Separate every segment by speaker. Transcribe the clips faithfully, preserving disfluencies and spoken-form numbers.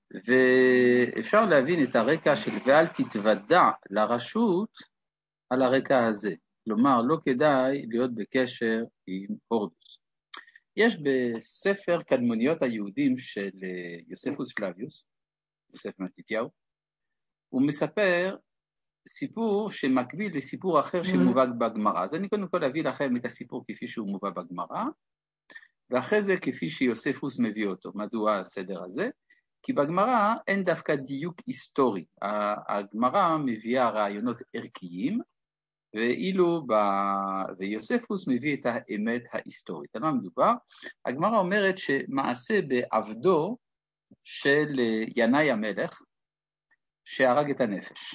Speaker 1: ואפשר להבין את הרקע של ואל תתוודע לרשות על הרקע הזה. כלומר, לא כדאי להיות בקשר עם הורדוס. יש בספר קדמוניות היהודים של יוספוס פלביוס, יוסף מתתיהו, הוא מספר סיפור שמקביל לסיפור אחר שמובא בגמרא. אז אני קודם כל אביא לכם את הסיפור כפי שהוא מובא בגמרא, ואחרי זה כפי שיוספוס מביא אותו. מדוע הסדר הזה? כי בגמרא אין דווקא דיוק היסטורי. הגמרא מביאה רעיונות ערכיים, ואילו ב... ויוספוס מביא את האמת ההיסטורית. על מה מדובר? הגמרא אומרת שמעשה בעבדו של ינאי המלך, שהרג את הנפש.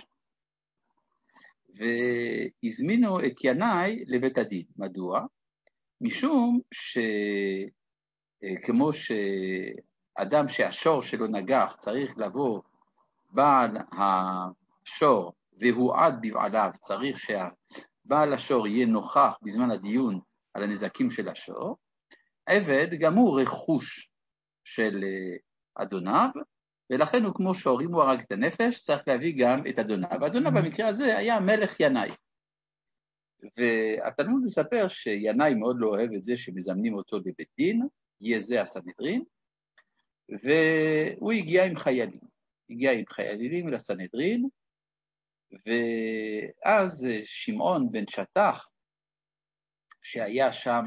Speaker 1: והזמינו את ינאי לבית הדין. מדוע? משום שכמו שאדם שהשור שלו נגח צריך לבוא בעל השור והוא עד בבעליו, צריך שהבעל השור יהיה נוכח בזמן הדיון על הנזקים של השור. עבד גם הוא רכוש של אדוניו, ולכן הוא כמו שור, אם הוא הרג את הנפש, צריך להביא גם את אדוניו. ואדוניו במקרה הזה היה מלך ינאי. והתלמוד מספר שינאי מאוד לא אוהב את זה שמזמנים אותו לבית דין, יהיה זה הסנהדרין, והוא הגיע עם חיילים. הגיע עם חיילים לסנהדרין, ואז שמעון בן שטח, שהיה שם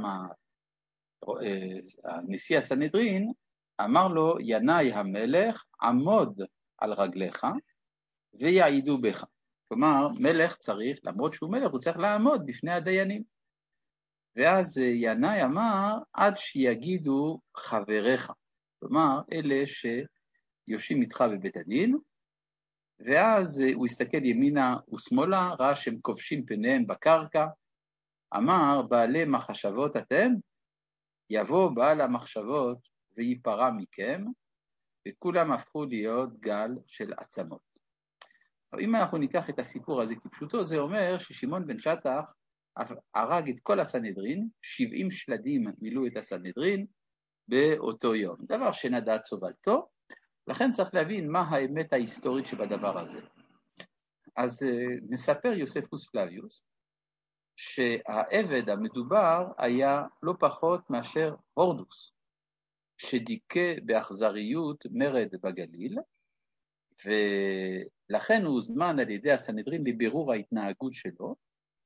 Speaker 1: נשיא הסנהדרין, אמר לו, ינאי המלך, עמוד על רגליך ויעידו בך. כלומר, מלך צריך, למרות שהוא מלך, הוא צריך לעמוד בפני הדיינים. ואז ינאי אמר, עד שיגידו חבריך. כלומר, אלה שיושבים איתך בבית הדין, ואז הוא הסתכל ימינה ושמאלה, ראה שהם כובשים פניהם בקרקע, אמר, בעלי מחשבות אתם, יבוא בעל המחשבות ויפרע מכם, וכולם הפכו להיות גל של עצמות. אם אנחנו ניקח את הסיפור הזה כפשוטו, זה אומר ששמעון בן שטח הרג את כל הסנהדרין, שבעים שלדים מילאו את הסנהדרין באותו יום. דבר שנדע סובלתו, לכן צריך להבין מה האמת ההיסטורית שבדבר הזה. אז מספר יוספוס פלביוס, שהעבד המדובר היה לא פחות מאשר הורדוס, שדיכא באכזריות מרד בגליל, ולכן הוא הוזמן על ידי הסנהדרין לבירור ההתנהגות שלו,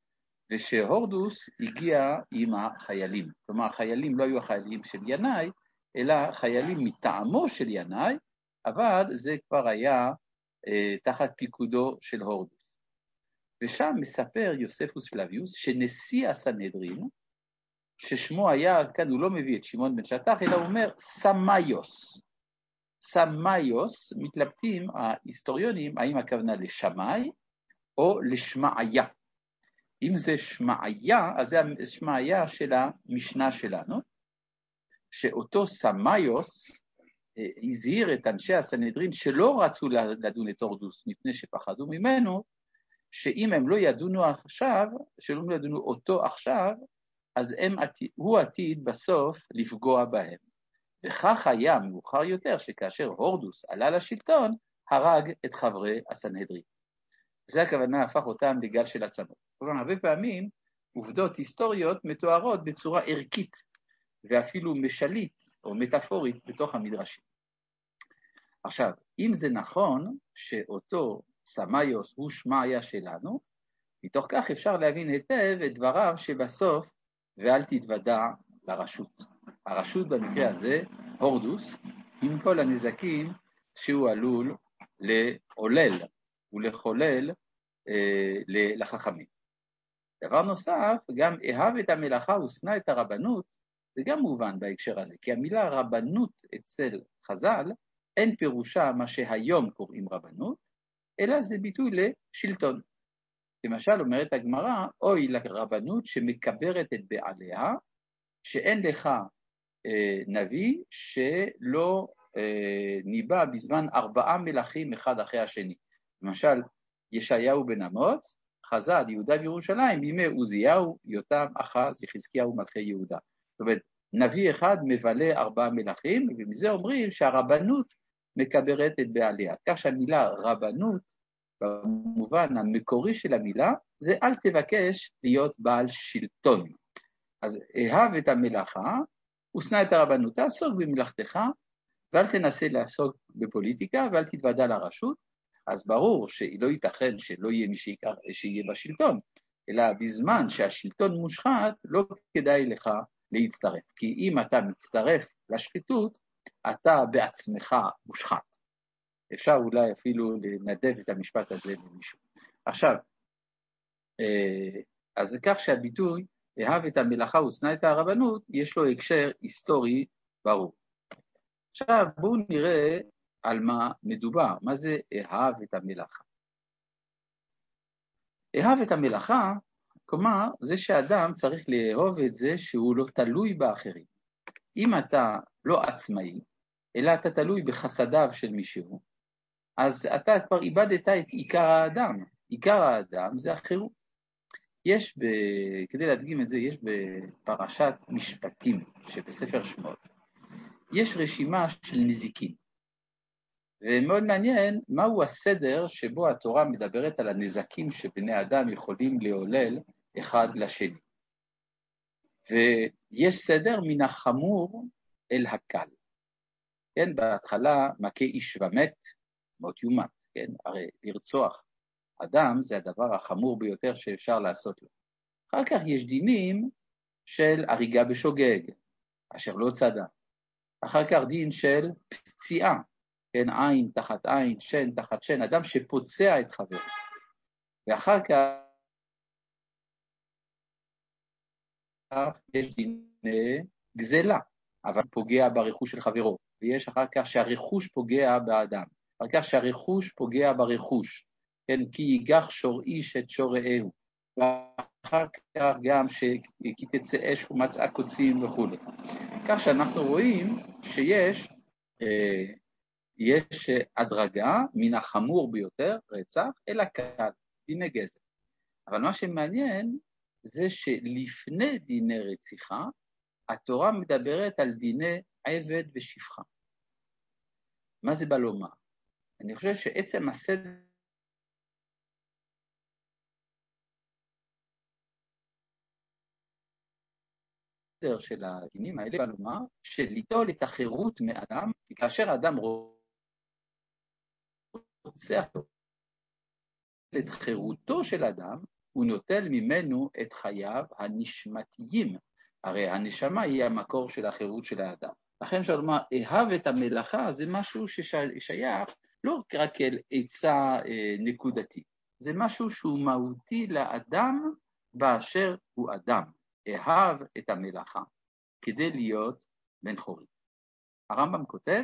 Speaker 1: ושהורדוס הגיע עם החיילים. כלומר, החיילים לא היו החיילים של ינאי, אלא חיילים מטעמו של ינאי, אבל זה כבר היה אה, תחת פיקודו של הורדוס. ושם מספר יוספוס פלביוס שנשיא הסנהדרין, ששמו היה, כאן הוא לא מביא את שמעון בן שטח, אלא הוא אומר סמאיוס. סמאיוס, מתלבטים ההיסטוריונים, האם הכוונה לשמאי או לשמעיה. אם זה שמעיה, אז זה השמעיה של המשנה שלנו, שאותו סמאיוס הזהיר את אנשי הסנהדרין שלא רצו לדון את הורדוס מפני שפחדו ממנו, שאם הם לא ידונו עכשיו, שלא ידונו אותו עכשיו, אז הם, הוא עתיד בסוף לפגוע בהם. וכך היה מאוחר יותר שכאשר הורדוס עלה לשלטון, הרג את חברי הסנהדרין. וזה הכוונה הפך אותם לגל של עצמות. כלומר, הרבה פעמים עובדות היסטוריות מתוארות בצורה ערכית, ואפילו משלית או מטאפורית בתוך המדרשים. עכשיו, אם זה נכון שאותו סמאיוס הוא שמעיה שלנו, מתוך כך אפשר להבין היטב את דבריו שבסוף ואל תתוודע לרשות. הרשות במקרה הזה, הורדוס, עם כל הנזקים שהוא עלול לעולל ולחולל אה, לחכמים. דבר נוסף, גם אהב את המלאכה ושנא את הרבנות, זה גם מובן בהקשר הזה, כי המילה רבנות אצל חז"ל, אין פירושה מה שהיום קוראים רבנות, אלא זה ביטוי לשלטון. למשל אומרת הגמרא, אוי לרבנות שמקברת את בעליה, שאין לך אה, נביא שלא אה, ניבא בזמן ארבעה מלכים אחד אחרי השני. למשל, ישעיהו בן אמוץ, חזה על יהודה וירושלים, בימי עוזיהו, יותם, אחז, יחזקיהו מלכי יהודה. זאת אומרת, נביא אחד מבלה ארבעה מלכים, ומזה אומרים שהרבנות מקברת את בעליה. כך שהמילה רבנות, במובן המקורי של המילה, זה אל תבקש להיות בעל שלטון. אז אהב את המלאכה, ושנא את הרבנות, תעסוק במלאכתך, ואל תנסה לעסוק בפוליטיקה, ואל תתוודע לרשות. אז ברור שלא ייתכן שלא יהיה מי שיקר, שיהיה בשלטון, אלא בזמן שהשלטון מושחת, לא כדאי לך להצטרף. כי אם אתה מצטרף לשחיתות, אתה בעצמך מושחת. אפשר אולי אפילו לנדב את המשפט הזה למישהו. עכשיו, אז זה כך שהביטוי, אהב את המלאכה ושנא את הרבנות, יש לו הקשר היסטורי ברור. עכשיו בואו נראה על מה מדובר, מה זה אהב את המלאכה. אהב את המלאכה, כלומר, זה שאדם צריך לאהוב את זה שהוא לא תלוי באחרים. אם אתה לא עצמאי, אלא אתה תלוי בחסדיו של מישהו, אז אתה כבר איבדת את עיקר האדם. עיקר האדם זה החירות. יש, ב... כדי להדגים את זה, יש בפרשת משפטים שבספר שמות, יש רשימה של נזיקים. ומאוד מעניין מהו הסדר שבו התורה מדברת על הנזקים שבני אדם יכולים לעולל אחד לשני. ויש סדר מן החמור אל הקל. כן, בהתחלה מכה איש ומת, מות יומת, כן, הרי לרצוח אדם זה הדבר החמור ביותר שאפשר לעשות לו. אחר כך יש דינים של הריגה בשוגג, אשר לא צדה. אחר כך דין של פציעה, כן, עין תחת עין, שן תחת שן, אדם שפוצע את חברו. ואחר כך יש דיני גזלה, אבל פוגע ברכוש של חברו. ויש אחר כך שהרכוש פוגע באדם. אחר כך שהרכוש פוגע ברכוש. כן, כי ייגח שור איש את שור רעהו. ואחר כך גם שכי תצא אש ומצאה קוצים וכו'. כך שאנחנו רואים שיש אה, יש הדרגה מן החמור ביותר, רצח, אל הקל, דיני גזל. אבל מה שמעניין זה שלפני דיני רציחה, התורה מדברת על דיני עבד ושפחה. מה זה בא לומר? אני חושב שעצם הסדר של הדינים האלה בא לומר שליטול את החירות מאדם, כאשר האדם רוצח את חירותו של אדם, הוא נוטל ממנו את חייו הנשמתיים. הרי הנשמה היא המקור של החירות של האדם. לכן אפשר לומר, אהב את המלאכה זה משהו ששייך לא רק אל עצה אה, נקודתי, זה משהו שהוא מהותי לאדם באשר הוא אדם. אהב את המלאכה כדי להיות בן חורין. הרמב"ם כותב,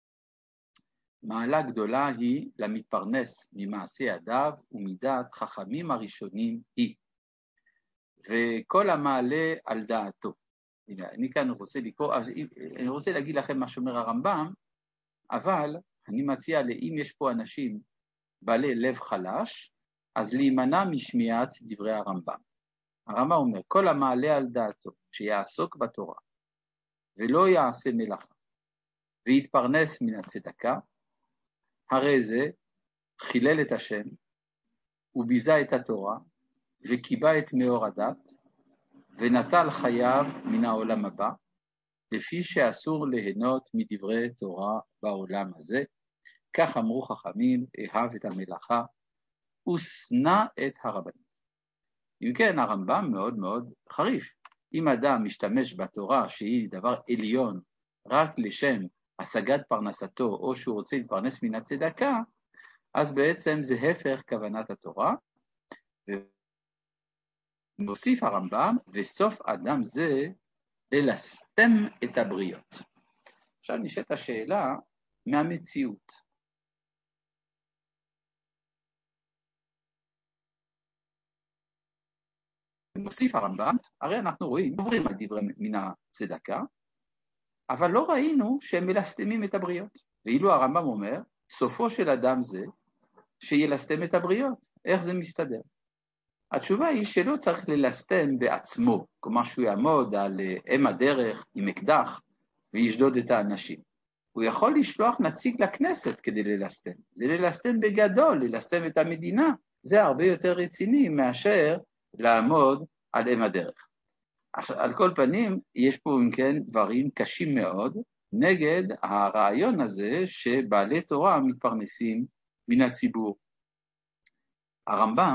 Speaker 1: מעלה גדולה היא למתפרנס ממעשי ידיו ומידת חכמים הראשונים היא, וכל המעלה על דעתו. הנה, אני כאן רוצה לקרוא, אני רוצה להגיד לכם מה שאומר הרמב"ם, אבל אני מציע אם יש פה אנשים בעלי לב חלש, אז להימנע משמיעת דברי הרמב"ם. הרמב"ם אומר, כל המעלה על דעתו, שיעסוק בתורה, ולא יעשה מלאכה, ויתפרנס מן הצדקה, הרי זה חילל את השם, וביזה את התורה, וקיבה את מאור הדת, ונטל חייו מן העולם הבא, לפי שאסור ליהנות מדברי תורה בעולם הזה. כך אמרו חכמים, אהב את המלאכה, ושנא את הרבנים. אם כן, הרמב"ם מאוד מאוד חריף. אם אדם משתמש בתורה שהיא דבר עליון, רק לשם השגת פרנסתו, או שהוא רוצה להתפרנס מן הצדקה, אז בעצם זה הפך כוונת התורה. ומוסיף הרמב"ם, וסוף אדם זה ללסתם את הבריות. עכשיו נשאלת השאלה מהמציאות. מוסיף הרמב"ם, הרי אנחנו רואים, עוברים על דברי מן הצדקה, אבל לא ראינו שהם מלסתמים את הבריות. ואילו הרמב"ם אומר, סופו של אדם זה שילסתם את הבריות. איך זה מסתדר? התשובה היא שלא צריך ללסתם בעצמו, כלומר שהוא יעמוד על אם הדרך עם אקדח וישדוד את האנשים. הוא יכול לשלוח נציג לכנסת כדי ללסטם. זה ללסטם בגדול, ללסטם את המדינה. זה הרבה יותר רציני מאשר לעמוד על אם הדרך. על כל פנים, יש פה אם כן דברים קשים מאוד נגד הרעיון הזה שבעלי תורה מתפרנסים מן הציבור. הרמב"ם,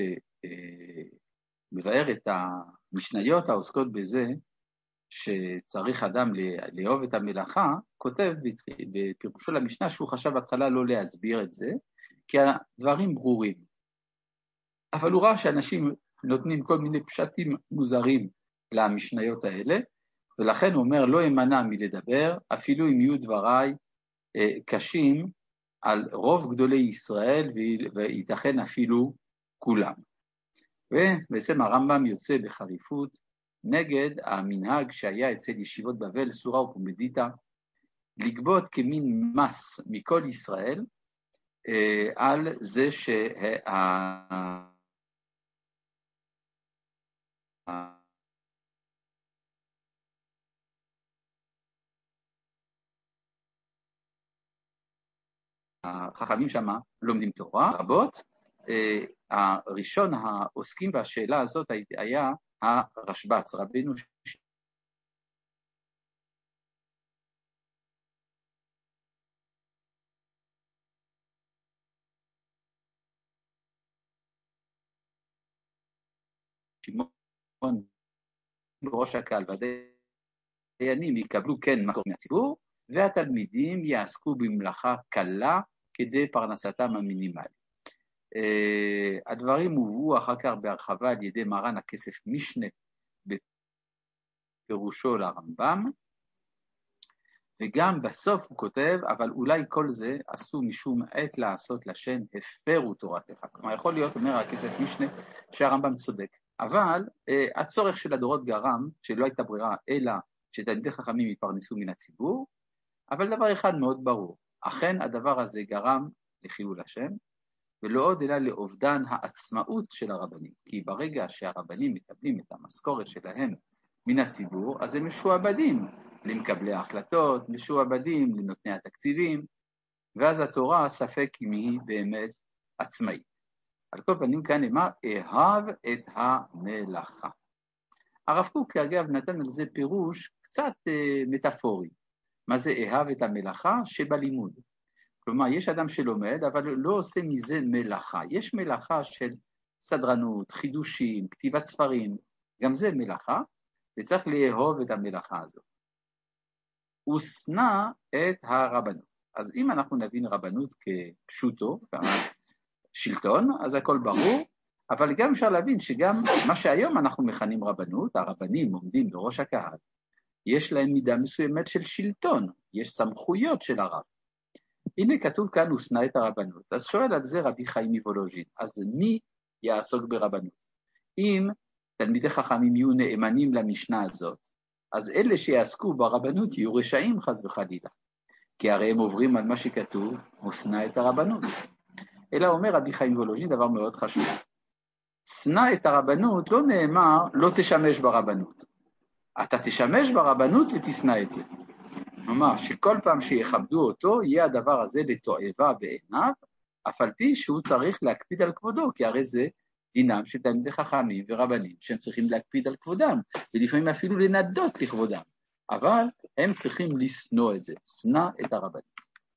Speaker 1: כשמבאר את המשניות העוסקות בזה, שצריך אדם לאהוב את המלאכה, כותב בפירושו למשנה שהוא חשב בהתחלה לא להסביר את זה, כי הדברים ברורים. אבל הוא ראה שאנשים נותנים כל מיני פשטים מוזרים למשניות האלה, ולכן הוא אומר לא אמנע מלדבר, אפילו אם יהיו דבריי קשים על רוב גדולי ישראל, וייתכן אפילו כולם. ובעצם הרמב"ם יוצא בחריפות נגד המנהג שהיה אצל ישיבות בבל, סורה ופומדיתא, לגבות כמין מס מכל ישראל, על זה שה... החכמים שמה לומדים תורה רבות. הראשון העוסקים בשאלה הזאת היה הרשב"ץ, רבינו שמעון בראש הקהל, והדיינים יקבלו כן מקור מהציבור, והתלמידים יעסקו במלאכה קלה כדי פרנסתם המינימלית. הדברים הובאו אחר כך בהרחבה על ידי מרן הכסף משנה בפירושו לרמב"ם, וגם בסוף הוא כותב, אבל אולי כל זה עשו משום עת לעשות לשם, הפרו תורתך. כלומר, יכול להיות, אומר הכסף משנה, שהרמב"ם צודק. אבל uh, הצורך של הדורות גרם, שלא הייתה ברירה, אלא שתלמידי חכמים יפרנסו מן הציבור, אבל דבר אחד מאוד ברור, אכן הדבר הזה גרם לחילול השם, ולא עוד אלא לאובדן העצמאות של הרבנים, כי ברגע שהרבנים מקבלים את המשכורת שלהם מן הציבור, אז הם משועבדים למקבלי ההחלטות, משועבדים לנותני התקציבים, ואז התורה ספק אם היא באמת עצמאית. על כל פנים כאן נאמר, אהב את המלאכה. הרב קוק אגב נתן על זה פירוש קצת אה, מטאפורי. מה זה אהב את המלאכה? שבלימוד. כלומר, יש אדם שלומד, אבל לא עושה מזה מלאכה. יש מלאכה של סדרנות, חידושים, כתיבת ספרים, גם זה מלאכה, וצריך לאהוב את המלאכה הזאת. הוא שנא את הרבנות. אז אם אנחנו נבין רבנות כפשוטו, שלטון, אז הכל ברור, אבל גם אפשר להבין שגם מה שהיום אנחנו מכנים רבנות, הרבנים עומדים בראש הקהל, יש להם מידה מסוימת של שלטון, יש סמכויות של הרב. הנה כתוב כאן, הוא שנא את הרבנות. אז שואל על זה רבי חיים מוולוז'ין, אז מי יעסוק ברבנות? אם תלמידי חכמים יהיו נאמנים למשנה הזאת, אז אלה שיעסקו ברבנות יהיו רשעים חס וחלילה, כי הרי הם עוברים על מה שכתוב, הוא שנא את הרבנות. אלא אומר רבי חיים מוולוז'ין דבר מאוד חשוב. שנא את הרבנות לא נאמר, לא תשמש ברבנות. אתה תשמש ברבנות ותשנא את זה. כלומר, שכל פעם שיכבדו אותו, יהיה הדבר הזה לתועבה בעיניו, אף על פי שהוא צריך להקפיד על כבודו, כי הרי זה דינם של תלמידי חכמים ורבנים, שהם צריכים להקפיד על כבודם, ולפעמים אפילו לנדות לכבודם, אבל הם צריכים לשנוא את זה, שנא את הרבנים.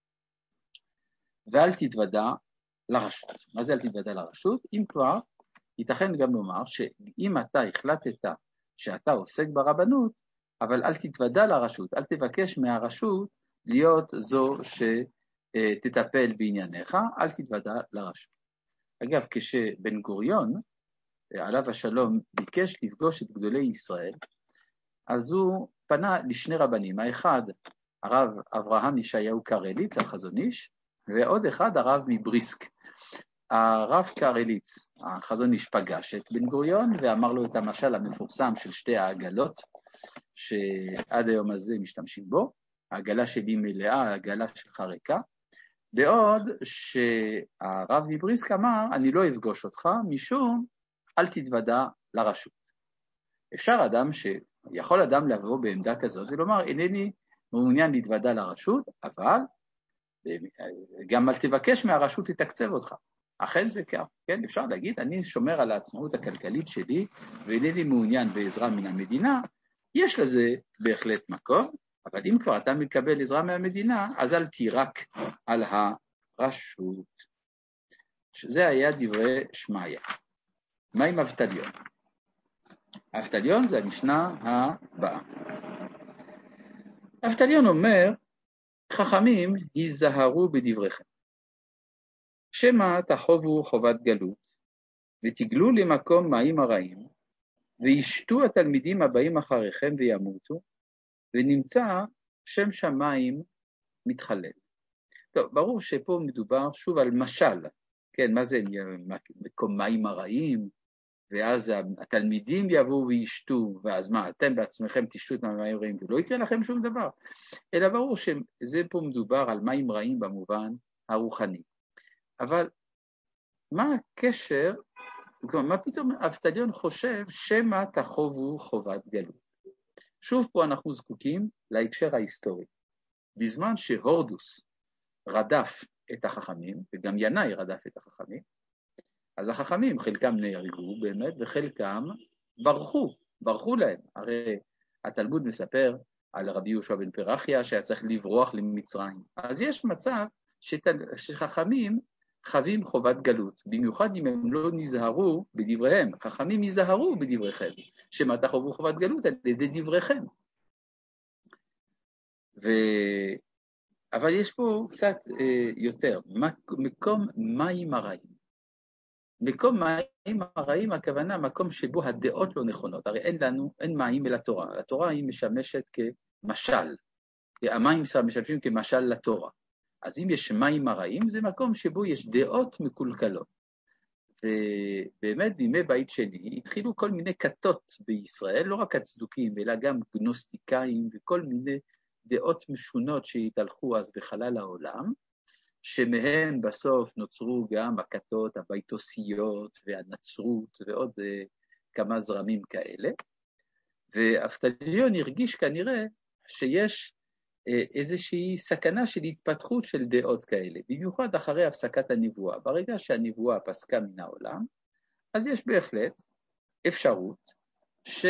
Speaker 1: ואל תתוודע לרשות. מה זה אל תתוודע לרשות? אם כבר, ייתכן גם לומר שאם אתה החלטת שאתה עוסק ברבנות, אבל אל תתוודע לרשות, אל תבקש מהרשות להיות זו שתטפל בענייניך, אל תתוודע לרשות. אגב, כשבן גוריון, עליו השלום, ביקש לפגוש את גדולי ישראל, אז הוא פנה לשני רבנים, האחד הרב אברהם ישעיהו קרליץ, החזון איש, ועוד אחד הרב מבריסק. הרב קרליץ, החזון איש, פגש את בן גוריון ואמר לו את המשל המפורסם של שתי העגלות, שעד היום הזה משתמשים בו, העגלה שלי מלאה, העגלה שלך ריקה, בעוד שהרב מבריסק אמר, אני לא אפגוש אותך, משום אל תתוודע לרשות. אפשר אדם ש... יכול אדם לבוא בעמדה כזאת ולומר, אינני הוא מעוניין להתוודע לרשות, אבל גם אל תבקש מהרשות לתקצב אותך. אכן זה כך, כן? אפשר להגיד, אני שומר על העצמאות הכלכלית שלי, ואינני מעוניין בעזרה מן המדינה, יש לזה בהחלט מקום, אבל אם כבר אתה מקבל עזרה מהמדינה, אז אל תירק על הרשות. שזה היה דברי שמעיה. מה עם אבטליון? אבטליון זה המשנה הבאה. אבטליון אומר, חכמים היזהרו בדבריכם. שמא תחובו חובת גלות, ותגלו למקום מים הרעים, וישתו התלמידים הבאים אחריכם וימותו, ונמצא שם שמיים מתחלל. טוב, ברור שפה מדובר שוב על משל, כן, מה זה מקום מים הרעים, ואז התלמידים יבואו וישתו, ואז מה, אתם בעצמכם תשתו את המים הרעים, ולא יקרה לכם שום דבר, אלא ברור שזה פה מדובר על מים רעים במובן הרוחני. אבל מה הקשר, מה פתאום אבטליון חושב שמא תחובו חובת גלות? שוב פה אנחנו זקוקים להקשר ההיסטורי. בזמן שהורדוס רדף את החכמים, וגם ינאי רדף את החכמים, אז החכמים חלקם נהרגו באמת, וחלקם ברחו, ברחו להם. הרי התלמוד מספר על רבי יהושע בן פרחיה שהיה צריך לברוח למצרים. אז יש מצב שחכמים חווים חובת גלות, במיוחד אם הם לא נזהרו בדבריהם. חכמים יזהרו בדבריכם, שמא תחובו חובת גלות על ידי דבריכם. ו... אבל יש פה קצת אה, יותר, מקום מים הרעים. מקום מים הרעים, הכוונה, מקום שבו הדעות לא נכונות. הרי אין לנו, אין מים אל התורה. התורה היא משמשת כמשל. המים משמשים כמשל לתורה. אז אם יש מים הרעים, זה מקום שבו יש דעות מקולקלות. ובאמת בימי בית שני התחילו כל מיני כתות בישראל, לא רק הצדוקים, אלא גם גנוסטיקאים וכל מיני דעות משונות שהתהלכו אז בחלל העולם, שמהם בסוף נוצרו גם הכתות הביתוסיות והנצרות ועוד uh, כמה זרמים כאלה. ואבטליון הרגיש כנראה שיש איזושהי סכנה של התפתחות של דעות כאלה, במיוחד אחרי הפסקת הנבואה. ברגע שהנבואה פסקה מן העולם, אז יש בהחלט אפשרות ש,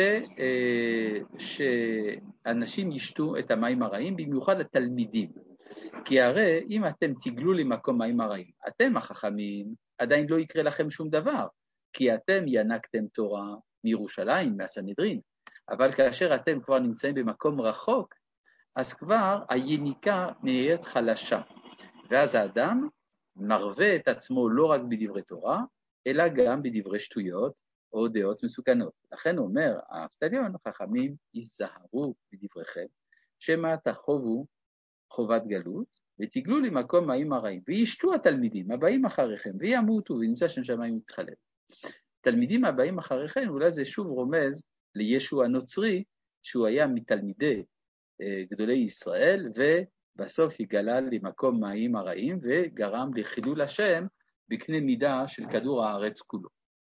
Speaker 1: שאנשים ישתו את המים הרעים, במיוחד התלמידים. כי הרי אם אתם תגלו למקום מים הרעים, אתם החכמים, עדיין לא יקרה לכם שום דבר, כי אתם ינקתם תורה מירושלים, מהסנהדרין, אבל כאשר אתם כבר נמצאים במקום רחוק, אז כבר היניקה נהיית חלשה, ואז האדם מרווה את עצמו לא רק בדברי תורה, אלא גם בדברי שטויות או דעות מסוכנות. לכן אומר האבטליון, חכמים יזהרו בדבריכם, שמא תחובו חובת גלות, ותגלו למקום מים הרעים, וישתו התלמידים הבאים אחריכם, וימותו, ונמצא שם שמיים מתחלל. תלמידים הבאים אחריכם, אולי זה שוב רומז לישו הנוצרי, שהוא היה מתלמידי גדולי ישראל, ובסוף יגלה למקום מים הרעים, וגרם לחילול השם בקנה מידה של כדור הארץ כולו.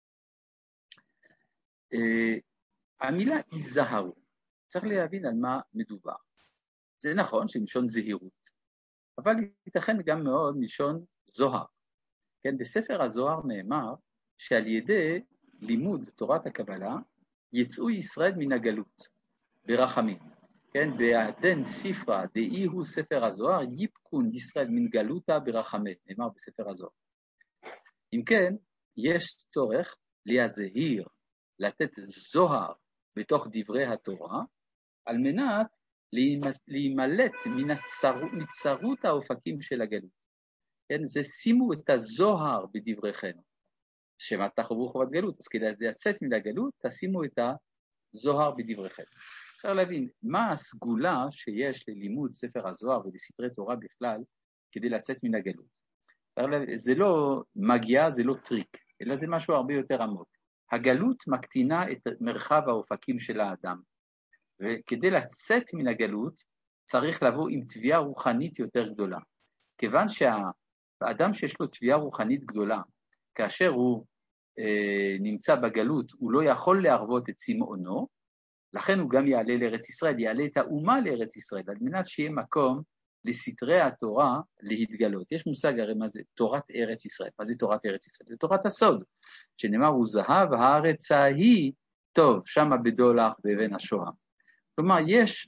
Speaker 1: המילה יזהרו, צריך להבין על מה מדובר. זה נכון שמלשון זהירות, אבל ייתכן גם מאוד מלשון זוהר. כן, בספר הזוהר נאמר שעל ידי לימוד תורת הקבלה יצאו ישראל מן הגלות ברחמים. כן, בעדן ספרה דאי הוא ספר הזוהר, ייפקון ישראל מן גלותה ברחמת, נאמר בספר הזוהר. אם כן, יש צורך להזהיר, לתת זוהר בתוך דברי התורה, על מנת להימלט מן הצרות האופקים של הגלות. כן, זה שימו את הזוהר בדבריכם, שמא תחובו חובת גלות, אז כדי לצאת מן הגלות, תשימו את הזוהר בדבריכם. צריך להבין, מה הסגולה שיש ללימוד ספר הזוהר ולסתרי תורה בכלל, כדי לצאת מן הגלות. זה לא מגיע, זה לא טריק, אלא זה משהו הרבה יותר עמוק. הגלות מקטינה את מרחב האופקים של האדם, וכדי לצאת מן הגלות, צריך לבוא עם תביעה רוחנית יותר גדולה. כיוון שהאדם שיש לו תביעה רוחנית גדולה, כאשר הוא אה, נמצא בגלות, הוא לא יכול להרוות את צמאונו, לכן הוא גם יעלה לארץ ישראל, יעלה את האומה לארץ ישראל, על מנת שיהיה מקום לסתרי התורה להתגלות. יש מושג הרי מה זה תורת ארץ ישראל. מה זה תורת ארץ ישראל? זה תורת הסוד, שנאמר הוא זהב הארץ ההיא טוב, שמה בדולח באבן השוהם. כלומר, יש,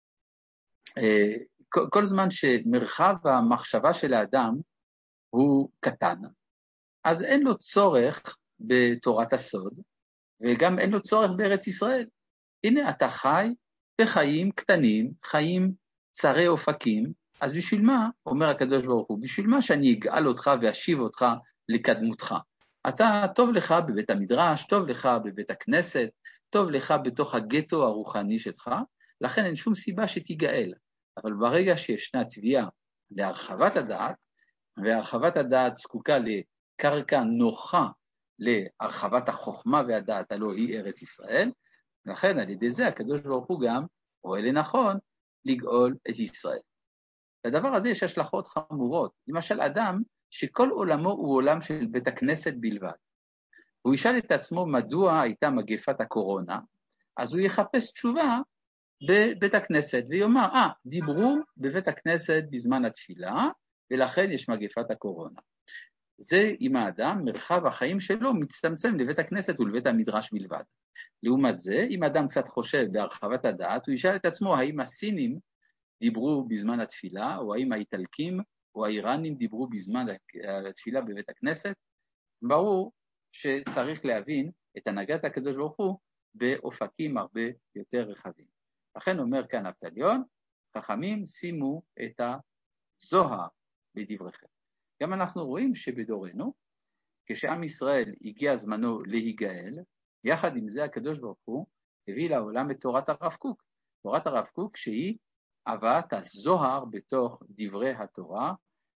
Speaker 1: אה, כל, כל זמן שמרחב המחשבה של האדם הוא קטן, אז אין לו צורך בתורת הסוד, וגם אין לו צורך בארץ ישראל. הנה אתה חי בחיים קטנים, חיים צרי אופקים, אז בשביל מה, אומר הקדוש ברוך הוא, בשביל מה שאני אגאל אותך ואשיב אותך לקדמותך? אתה, טוב לך בבית המדרש, טוב לך בבית הכנסת, טוב לך בתוך הגטו הרוחני שלך, לכן אין שום סיבה שתיגאל. אבל ברגע שישנה תביעה להרחבת הדעת, והרחבת הדעת זקוקה לקרקע נוחה להרחבת החוכמה והדעת, הלא היא ארץ ישראל, לכן על ידי זה הקדוש ברוך הוא גם רואה לנכון לגאול את ישראל. לדבר הזה יש השלכות חמורות. למשל, אדם שכל עולמו הוא עולם של בית הכנסת בלבד. הוא ישאל את עצמו מדוע הייתה מגפת הקורונה, אז הוא יחפש תשובה בבית הכנסת, ויאמר, אה, דיברו בבית הכנסת בזמן התפילה, ולכן יש מגפת הקורונה. זה אם האדם, מרחב החיים שלו מצטמצם לבית הכנסת ולבית המדרש בלבד. לעומת זה, אם האדם קצת חושב בהרחבת הדעת, הוא ישאל את עצמו, האם הסינים דיברו בזמן התפילה, או האם האיטלקים או האיראנים דיברו בזמן התפילה בבית הכנסת? ברור שצריך להבין את הנהגת הקדוש ברוך הוא באופקים הרבה יותר רחבים. לכן אומר כאן אבטליון, חכמים שימו את הזוהר בדבריכם. גם אנחנו רואים שבדורנו, כשעם ישראל הגיע זמנו להיגאל, יחד עם זה הקדוש ברוך הוא הביא לעולם את תורת הרב קוק. תורת הרב קוק שהיא הבאת הזוהר בתוך דברי התורה,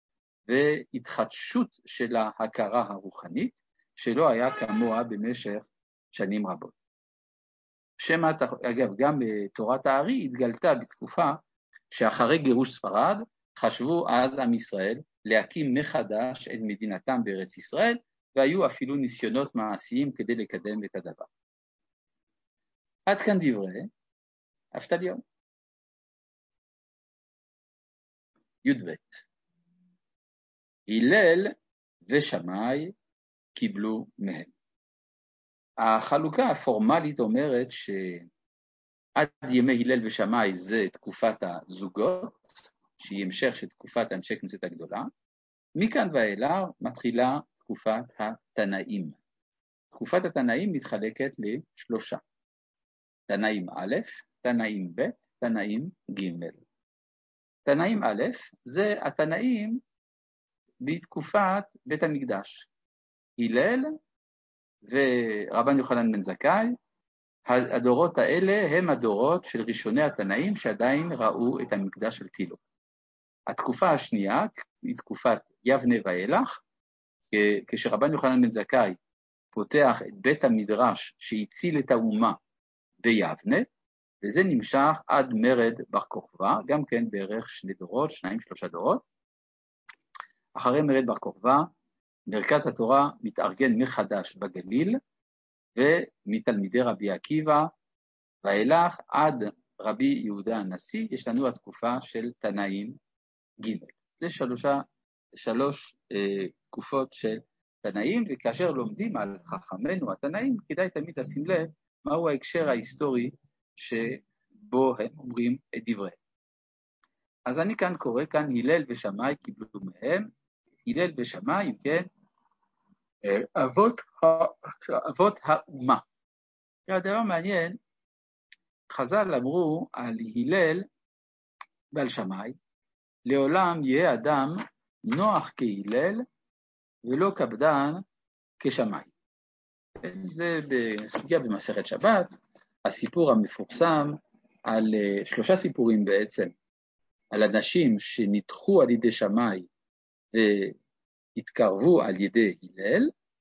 Speaker 1: והתחדשות של ההכרה הרוחנית, שלא היה כמוה במשך שנים רבות. שמה, אגב, גם תורת הארי התגלתה בתקופה שאחרי גירוש ספרד, חשבו אז עם ישראל להקים מחדש את מדינתם בארץ ישראל, והיו אפילו ניסיונות מעשיים כדי לקדם את הדבר. עד כאן דברי אבטליון. י"ב. הלל ושמאי קיבלו מהם. החלוקה הפורמלית אומרת שעד ימי הלל ושמאי זה תקופת הזוגות, שהיא המשך של תקופת אנשי כנסת הגדולה. מכאן ואילך מתחילה תקופת התנאים. תקופת התנאים מתחלקת לשלושה. תנאים א', תנאים ב', תנאים ג'. תנאים א', זה התנאים בתקופת בית המקדש. הלל ורבן יוחנן בן זכאי, הדורות האלה הם הדורות של ראשוני התנאים שעדיין ראו את המקדש של תילו. התקופה השנייה היא תקופת יבנה ואילך, כשרבן יוחנן בן זכאי פותח את בית המדרש שהציל את האומה ביבנה, וזה נמשך עד מרד בר כוכבא, גם כן בערך שני דורות, שניים, שלושה דורות. אחרי מרד בר כוכבא, מרכז התורה מתארגן מחדש בגליל, ומתלמידי רבי עקיבא ואילך עד רבי יהודה הנשיא, יש לנו התקופה של תנאים ג'. זה שלושה, שלוש אה, תקופות של תנאים, וכאשר לומדים על חכמנו התנאים, כדאי תמיד לשים לב מהו ההקשר ההיסטורי שבו הם אומרים את דבריהם. אז אני כאן קורא, כאן הלל ושמאי קיבלו מהם, הלל ושמאי, כן, אבות, אבות האומה. הדבר מעניין, חז"ל אמרו על הלל ועל שמאי, לעולם יהיה אדם נוח כהלל ולא קפדן כשמאי. זה בסוגיה במסכת שבת, הסיפור המפורסם על שלושה סיפורים בעצם, על אנשים שנדחו על ידי שמאי והתקרבו על ידי הלל,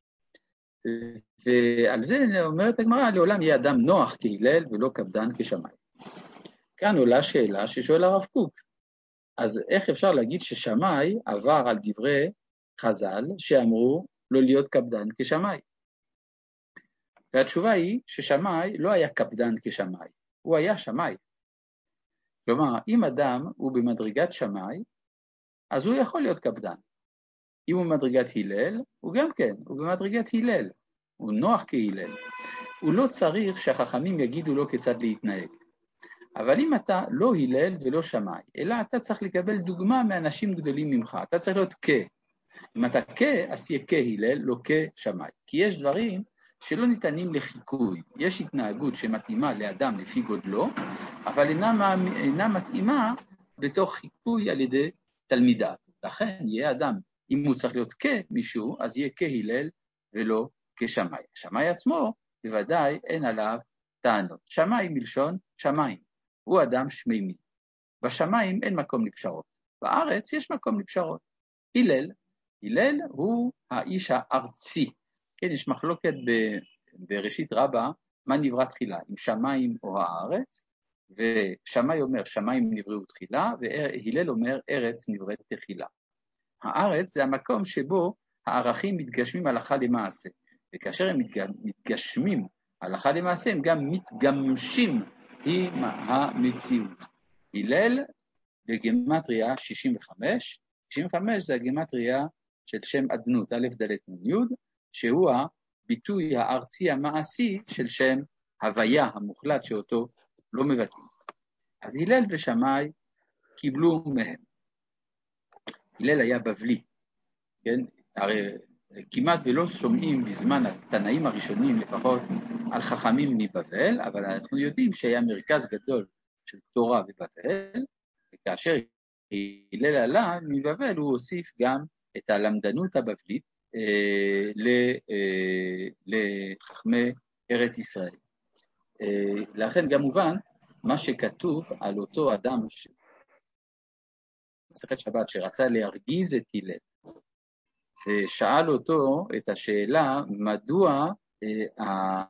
Speaker 1: ועל זה אומרת הגמרא, לעולם יהיה אדם נוח כהלל ולא קפדן כשמאי. כאן עולה שאלה ששואל הרב קוק, אז איך אפשר להגיד ששמאי עבר על דברי חז"ל שאמרו לא להיות קפדן כשמאי? והתשובה היא ששמאי לא היה קפדן כשמאי, הוא היה שמאי. כלומר, אם אדם הוא במדרגת שמאי, אז הוא יכול להיות קפדן. אם הוא במדרגת הלל, הוא גם כן, הוא במדרגת הלל. הוא נוח כהלל. הוא לא צריך שהחכמים יגידו לו כיצד להתנהג. אבל אם אתה לא הלל ולא שמאי, אלא אתה צריך לקבל דוגמה מאנשים גדולים ממך, אתה צריך להיות כ. אם אתה כ, אז תהיה כהלל, לא כשמאי. כי יש דברים שלא ניתנים לחיקוי. יש התנהגות שמתאימה לאדם לפי גודלו, אבל אינה, אינה מתאימה בתוך חיקוי על ידי תלמידיו. לכן יהיה אדם, אם הוא צריך להיות כמישהו, אז יהיה כהלל ולא כשמאי. שמאי עצמו, בוודאי אין עליו טענות. שמאי מלשון שמיים. הוא אדם שמימי. בשמיים אין מקום לפשרות. בארץ יש מקום לפשרות. הלל, הלל הוא האיש הארצי. כן, יש מחלוקת ב, בראשית רבה, מה נברא תחילה, אם שמיים או הארץ, ושמאי אומר שמיים נבראו תחילה, והלל אומר ארץ נבראת תחילה. הארץ זה המקום שבו הערכים מתגשמים הלכה למעשה, וכאשר הם מתגשמים הלכה למעשה, הם גם מתגמשים עם המציאות. הלל בגימטריה שישים וחמש, שישים וחמש זה הגימטריה של שם אדנות, א' ד' נ' י', שהוא הביטוי הארצי המעשי של שם הוויה המוחלט שאותו לא מבטאים. אז הלל ושמאי קיבלו מהם. הלל היה בבלי, כן? הרי כמעט ולא שומעים בזמן התנאים הראשונים לפחות על חכמים מבבל, אבל אנחנו יודעים שהיה מרכז גדול של תורה בבבל, וכאשר הלל עלה מבבל הוא הוסיף גם את הלמדנות הבבלית אה, אה, לחכמי ארץ ישראל. אה, לכן גם מובן מה שכתוב על אותו אדם ש... מסכת שבת שרצה להרגיז את הלל, ושאל אותו את השאלה מדוע אה,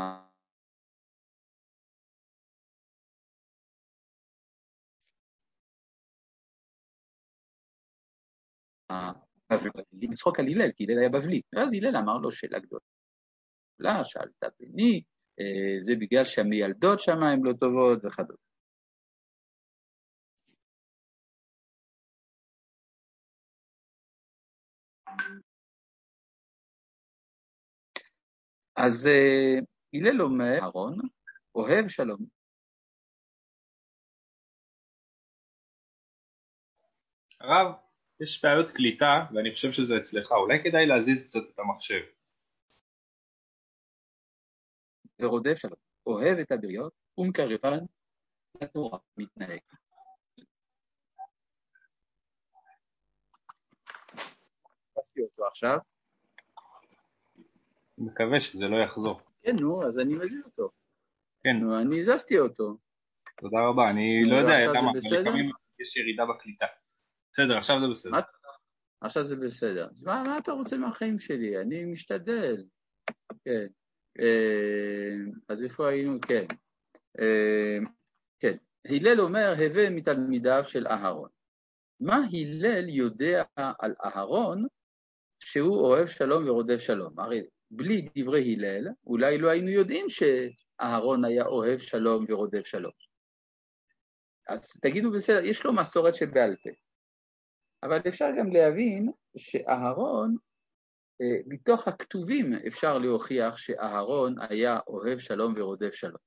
Speaker 1: הבבלי, מצחוק על הלל, כי הלל היה בבלי. ואז הלל אמר לו שאלה גדולה, שאלת בני, זה בגלל שהמיילדות שם הן לא טובות וכדומה. אז הלל אומר, אהרון, אוהב שלום.
Speaker 2: הרב, יש בעיות קליטה, ואני חושב שזה אצלך, אולי כדאי להזיז קצת את המחשב.
Speaker 1: ורודף שלום, אוהב את הבריות, ומקרבן לתורה, מתנהג. עשיתי אותו עכשיו.
Speaker 2: מקווה שזה לא יחזור.
Speaker 1: כן, נו, אז אני מזיז אותו.
Speaker 2: כן.
Speaker 1: נו, אני הזזתי אותו.
Speaker 2: תודה רבה, אני
Speaker 1: נו,
Speaker 2: לא יודע למה,
Speaker 1: לפעמים
Speaker 2: יש ירידה בקליטה. בסדר, עכשיו זה בסדר.
Speaker 1: מה? עכשיו זה בסדר. מה, מה אתה רוצה מהחיים שלי? אני משתדל. כן. אז איפה היינו? כן. כן. הלל אומר, הווה מתלמידיו של אהרון. מה הלל יודע על אהרון שהוא אוהב שלום ורודף שלום? הרי בלי דברי הלל, אולי לא היינו יודעים שאהרון היה אוהב שלום ורודף שלום. אז תגידו בסדר, יש לו מסורת שבעל פה. אבל אפשר גם להבין שאהרון, מתוך הכתובים אפשר להוכיח שאהרון היה אוהב שלום ורודף שלום.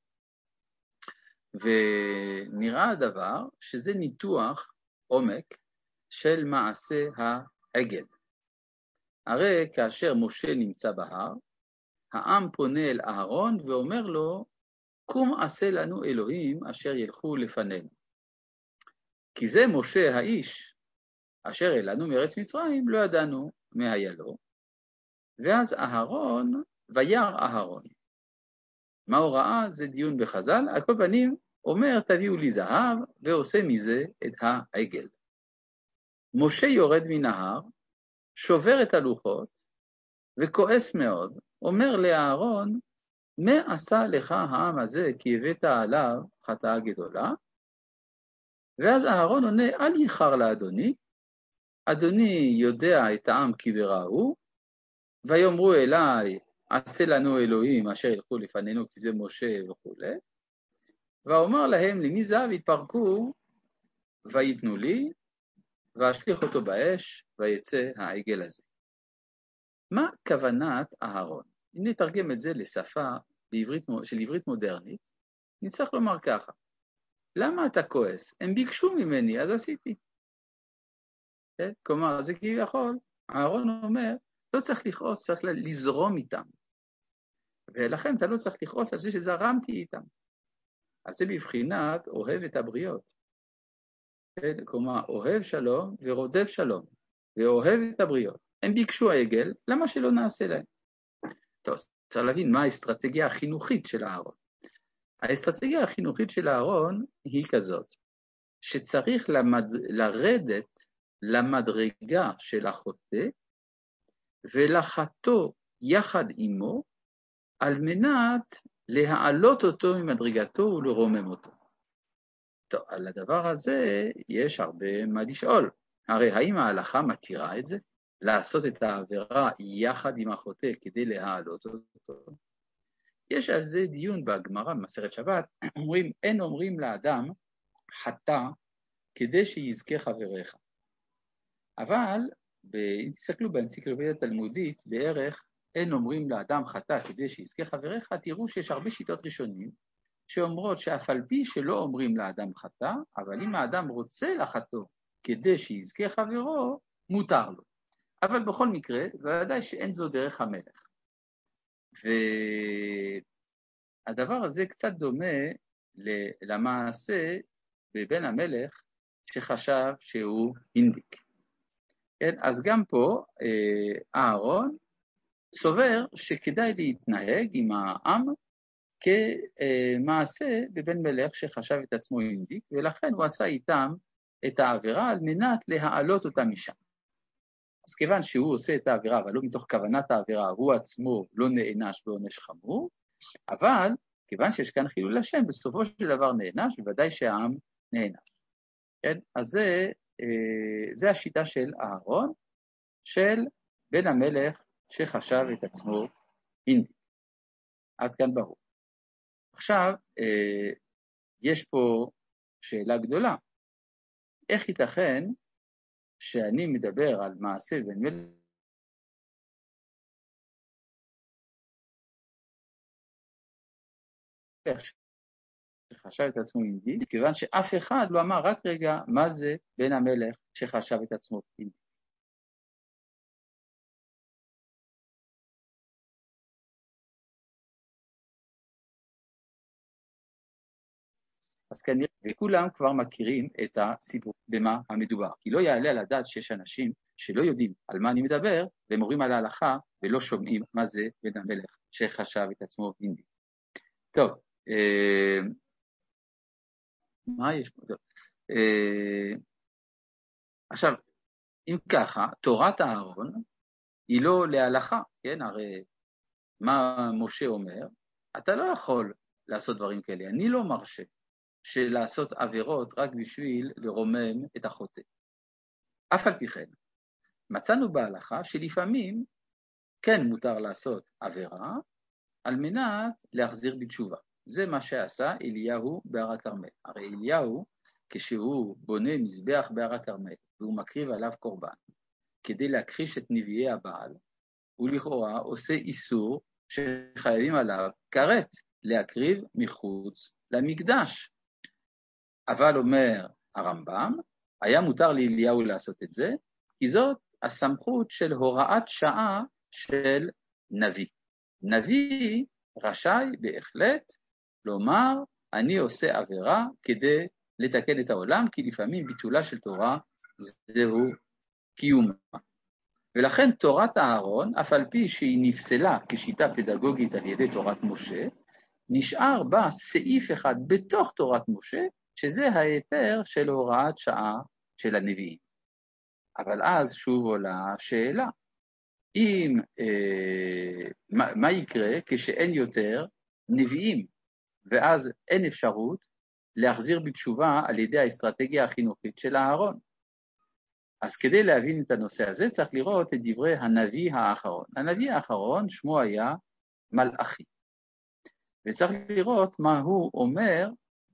Speaker 1: ונראה הדבר שזה ניתוח עומק של מעשה העגל. הרי כאשר משה נמצא בהר, העם פונה אל אהרון ואומר לו, קום עשה לנו אלוהים אשר ילכו לפנינו. כי זה משה האיש, אשר אלינו מארץ מצרים, לא ידענו מה היה לו. ואז אהרון, וירא אהרון. מה הוראה? זה דיון בחז"ל. על כל פנים, אומר, תביאו לי זהב, ועושה מזה את העגל. משה יורד מן ההר, שובר את הלוחות, וכועס מאוד, אומר לאהרון, מה עשה לך העם הזה, כי הבאת עליו חטאה גדולה? ואז אהרון עונה, אל יחר לאדוני, אדוני יודע את העם כי בראו, ויאמרו אליי, עשה לנו אלוהים אשר ילכו לפנינו, כי זה משה וכו'. ואומר להם למי זהב יתפרקו ויתנו לי, ואשליך אותו באש ויצא העגל הזה. מה כוונת אהרון? אם נתרגם את זה לשפה בעברית, של עברית מודרנית, נצטרך לומר ככה, למה אתה כועס? הם ביקשו ממני, אז עשיתי. כן? כלומר, זה כביכול, אהרון אומר, לא צריך לכעוס, צריך לזרום איתם. ולכן אתה לא צריך לכעוס על זה שזרמתי איתם. אז זה בבחינת אוהב את הבריות. כן? כלומר, אוהב שלום ורודף שלום, ואוהב את הבריות. הם ביקשו העגל, למה שלא נעשה להם? טוב, צריך להבין מה האסטרטגיה החינוכית של אהרון. האסטרטגיה החינוכית של אהרון היא כזאת, שצריך למד... לרדת למדרגה של החוטא, ולחתו יחד עמו, על מנת להעלות אותו ממדרגתו ולרומם אותו. טוב, על הדבר הזה יש הרבה מה לשאול. הרי האם ההלכה מתירה את זה? לעשות את העבירה יחד עם החוטא כדי להעלות אותו? יש על זה דיון בגמרא במסכת שבת, אומרים, אין אומרים לאדם חטא כדי שיזכה חבריך. אבל, אם תסתכלו באנציקלופדיה התלמודית, בערך אין אומרים לאדם חטא כדי שיזכה חבריך, תראו שיש הרבה שיטות ראשונים, שאומרות שאף על פי שלא אומרים לאדם חטא, אבל אם האדם רוצה לחטוא כדי שיזכה חברו, מותר לו. אבל בכל מקרה, ודאי שאין זו דרך המלך. והדבר הזה קצת דומה למעשה בבן המלך שחשב שהוא אינדיק. כן? אז גם פה אהרון סובר שכדאי להתנהג עם העם כמעשה בבן מלך שחשב את עצמו אינדיק, ולכן הוא עשה איתם את העבירה על מנת להעלות אותה משם. אז כיוון שהוא עושה את העבירה, אבל לא מתוך כוונת העבירה, הוא עצמו לא נענש בעונש חמור, אבל כיוון שיש כאן חילול השם, בסופו של דבר נענש, בוודאי שהעם נענש. כן? אז זה, זה השיטה של אהרון, של בן המלך שחשב את עצמו אינדיק. עד כאן ברור. עכשיו, יש פה שאלה גדולה. איך ייתכן שאני מדבר על מעשה בן מלך שחשב את עצמו אינדיק, כיוון שאף אחד לא אמר רק רגע מה זה בן המלך שחשב את עצמו אינדיק. אז כנראה, וכולם כבר מכירים את הסיפור במה המדובר, כי לא יעלה על הדעת שיש אנשים שלא יודעים על מה אני מדבר, והם אומרים על ההלכה ולא שומעים מה זה בן המלך שחשב את עצמו אינדיק. טוב, אה, מה יש פה? טוב. אה, עכשיו, אם ככה, תורת אהרון היא לא להלכה, כן? הרי מה משה אומר? אתה לא יכול לעשות דברים כאלה, אני לא מרשה. של לעשות עבירות רק בשביל לרומם את החוטא. אף על פי כן, מצאנו בהלכה שלפעמים כן מותר לעשות עבירה, על מנת להחזיר בתשובה. זה מה שעשה אליהו בהר הכרמל. הרי אליהו, כשהוא בונה מזבח בהר הכרמל, והוא מקריב עליו קורבן, כדי להכחיש את נביאי הבעל, הוא לכאורה עושה איסור שחייבים עליו כרת להקריב מחוץ למקדש. אבל אומר הרמב"ם, היה מותר לאליהו לעשות את זה, כי זאת הסמכות של הוראת שעה של נביא. נביא רשאי בהחלט לומר, אני עושה עבירה כדי לתקן את העולם, כי לפעמים ביטולה של תורה זהו קיומה. ולכן תורת אהרון, אף על פי שהיא נפסלה כשיטה פדגוגית על ידי תורת משה, נשאר בה סעיף אחד בתוך תורת משה, שזה ההיתר של הוראת שעה של הנביאים. אבל אז שוב עולה השאלה, אם, אה, מה, מה יקרה כשאין יותר נביאים, ואז אין אפשרות להחזיר בתשובה על ידי האסטרטגיה החינוכית של אהרון. אז כדי להבין את הנושא הזה צריך לראות את דברי הנביא האחרון. הנביא האחרון שמו היה מלאכי. וצריך לראות מה הוא אומר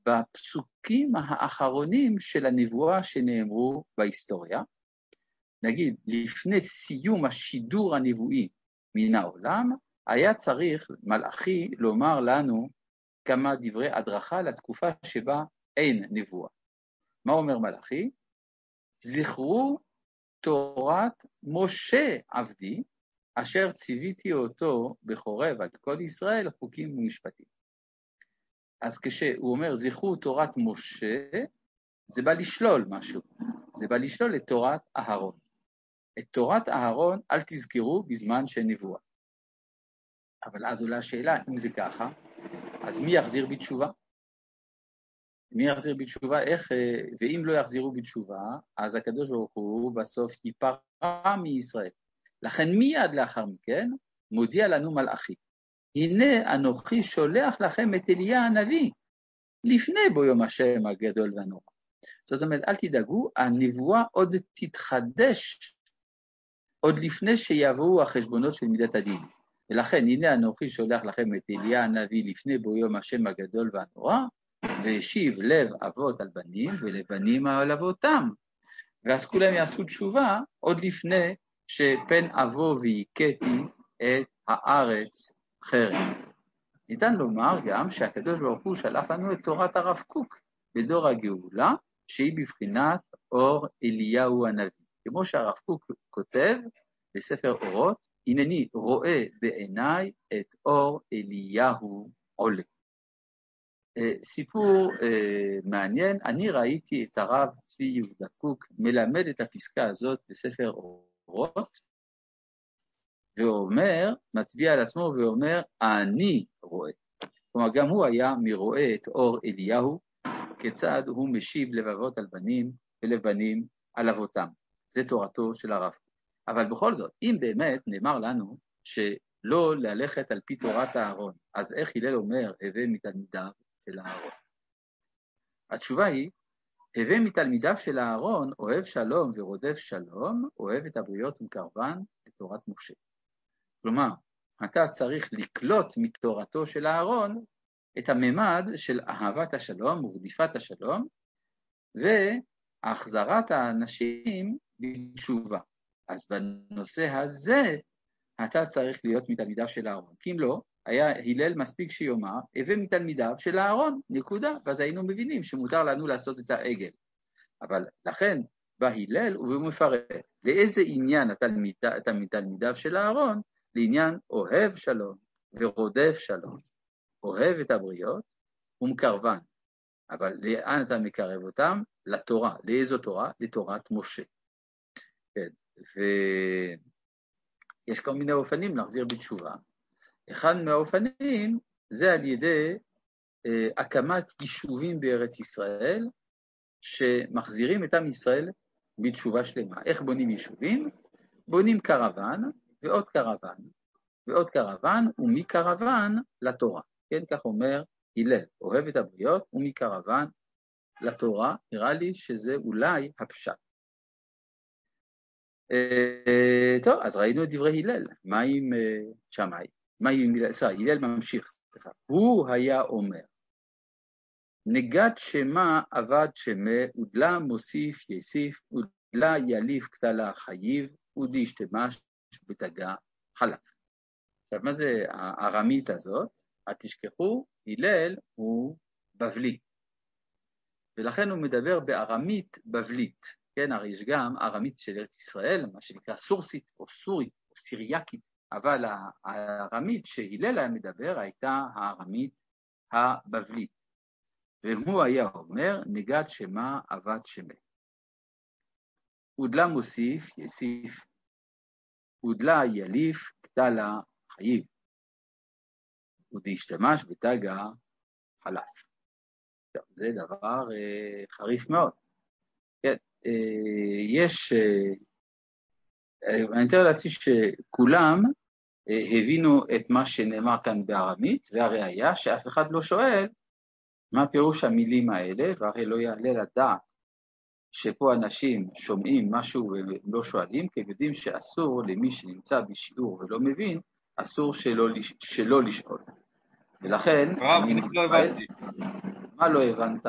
Speaker 1: בפסוקים האחרונים של הנבואה שנאמרו בהיסטוריה, נגיד, לפני סיום השידור הנבואי מן העולם, היה צריך מלאכי לומר לנו כמה דברי הדרכה לתקופה שבה אין נבואה. מה אומר מלאכי? זכרו תורת משה עבדי, אשר ציוויתי אותו בחורב על כל ישראל חוקים ומשפטים. אז כשהוא אומר זכרו תורת משה, זה בא לשלול משהו, זה בא לשלול את תורת אהרון. את תורת אהרון אל תזכרו בזמן של נבואה. אבל אז עולה השאלה, אם זה ככה, אז מי יחזיר בתשובה? מי יחזיר בתשובה? איך? ואם לא יחזירו בתשובה, אז הקדוש ברוך הוא בסוף ייפרע מישראל. לכן מיד לאחר מכן מודיע לנו מלאכי, הנה אנוכי שולח לכם את אליה הנביא, לפני בו יום השם הגדול והנורא. זאת אומרת, אל תדאגו, הנבואה עוד תתחדש, עוד לפני שיבואו החשבונות של מידת הדין. ולכן, הנה אנוכי שולח לכם את אליה הנביא לפני בו יום השם הגדול והנורא, והשיב לב אבות על בנים ולבנים על אבותם. ואז כולם יעשו תשובה עוד לפני שפן אבוא ויקטי את הארץ חרב. ניתן לומר גם שהקדוש ברוך הוא שלח לנו את תורת הרב קוק בדור הגאולה, שהיא בבחינת אור אליהו הנביא. כמו שהרב קוק כותב בספר אורות, הנני רואה בעיניי את אור אליהו עולה. סיפור מעניין, אני ראיתי את הרב צבי יהודה קוק מלמד את הפסקה הזאת בספר אורות, ואומר, מצביע על עצמו ואומר, אני רואה. כלומר, גם הוא היה מרואה את אור אליהו, כיצד הוא משיב לבבות על בנים ולבנים על אבותם. זה תורתו של הרב. אבל בכל זאת, אם באמת נאמר לנו שלא ללכת על פי תורת אהרון, אז איך הלל אומר, הווה מתלמידיו של אהרון? התשובה היא, הווה מתלמידיו של אהרון, אוהב שלום ורודף שלום, אוהב את הבריות ומקרבן את תורת משה. כלומר, אתה צריך לקלוט מתורתו של אהרון את הממד של אהבת השלום ורדיפת השלום, והחזרת האנשים בתשובה. אז בנושא הזה, אתה צריך להיות מתלמידיו של אהרון. כי אם לא, היה הלל מספיק שיאמר, הווה מתלמידיו של אהרון, נקודה, ואז היינו מבינים שמותר לנו לעשות את העגל. אבל לכן, בא הלל ומפרט, לאיזה עניין אתה מתלמידיו של אהרון, לעניין אוהב שלום ורודף שלום, אוהב את הבריות ומקרבן. אבל לאן אתה מקרב אותם? לתורה. לאיזו תורה? לתורת משה. כן. ויש כל מיני אופנים להחזיר בתשובה. אחד מהאופנים זה על ידי אה, הקמת יישובים בארץ ישראל, שמחזירים את עם ישראל בתשובה שלמה. איך בונים יישובים? בונים קרוון, ועוד קרוון, ועוד קרוון, ומקרוון לתורה. כן, כך אומר הלל, אוהב את הבריות, ומקרוון לתורה, נראה לי שזה אולי הפשט. אה, טוב, אז ראינו את דברי הלל, מה עם אה, שמאי? מה עם הלל? סליחה, הלל ממשיך, סליחה. הוא היה אומר, נגד שמה עבד שמה, ודלה מוסיף יסיף, ודלה יליף קטלה חייב, ודי ישתמש בתגה חלף. עכשיו, מה זה הארמית הזאת? תשכחו, הלל הוא בבלי. ולכן הוא מדבר בארמית בבלית. כן, הרי יש גם ארמית של ארץ ישראל, מה שנקרא סורסית או סורית או סיריאקית, אבל הארמית שהלל היה מדבר הייתה הארמית הבבלית. והוא היה אומר, נגד שמה עבד שמה. ודלה מוסיף יסיף, ודלה יליף קטלה חייב, ודישתמש בתגה חלף. טוב, זה דבר אה, חריף מאוד. כן, אה, יש, אה, אני מתאר לעצמי שכולם אה, הבינו את מה שנאמר כאן בארמית, והראיה שאף אחד לא שואל מה פירוש המילים האלה, והרי לא יעלה לדעת שפה אנשים שומעים משהו ולא שואלים, כי יודעים שאסור למי שנמצא בשיעור ולא מבין, אסור שלא, שלא לשאול. ולכן...
Speaker 2: רב, אני לא הבנתי.
Speaker 1: מה לא הבנת?